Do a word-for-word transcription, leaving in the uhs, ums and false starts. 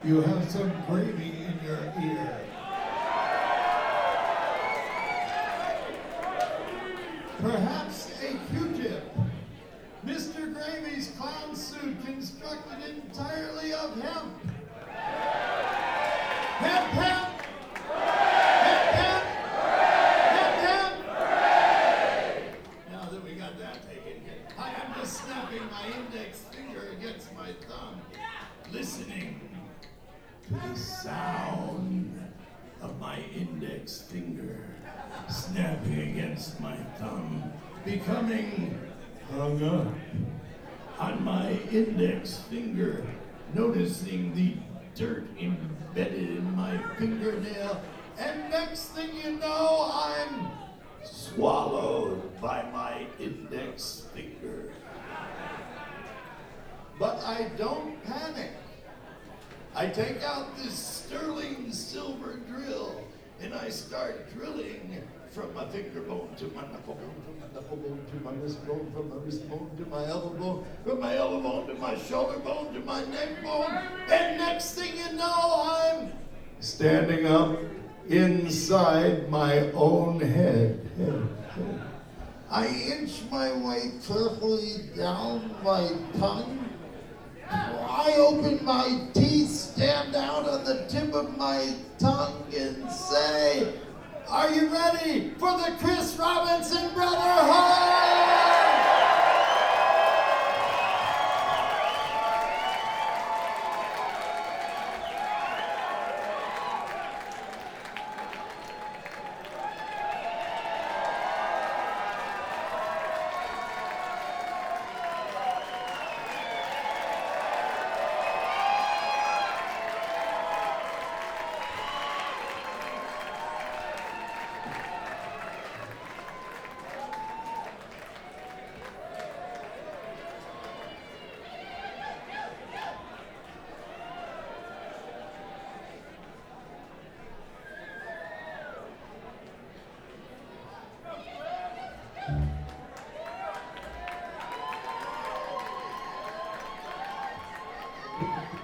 You have some gravy in your ear. Perhaps a Q-tip. Mister Gravy's clown suit constructed entirely of hemp. Hemp, hemp! Hemp, hemp! Hemp, hemp! Now that we got that taken care of, I am just snapping my index finger against my thumb, listening to the sound of my index finger snapping against my thumb, becoming hung up on my index finger, noticing the dirt embedded in my fingernail, and next thing you know, I'm swallowed by my index finger. But I don't panic. I take out this sterling silver drill and I start drilling from my finger bone to my knuckle bone, from my knuckle bone to my wrist bone, from my wrist bone to my elbow bone, from my elbow bone to my shoulder bone to my neck bone, and next thing you know, I'm standing up inside my own head. head, head. I inch my way carefully down my tongue. I open my teeth, stand out on the tip of my tongue, and say, "Are you ready for the Chris Robinson Brotherhood?" Thank you.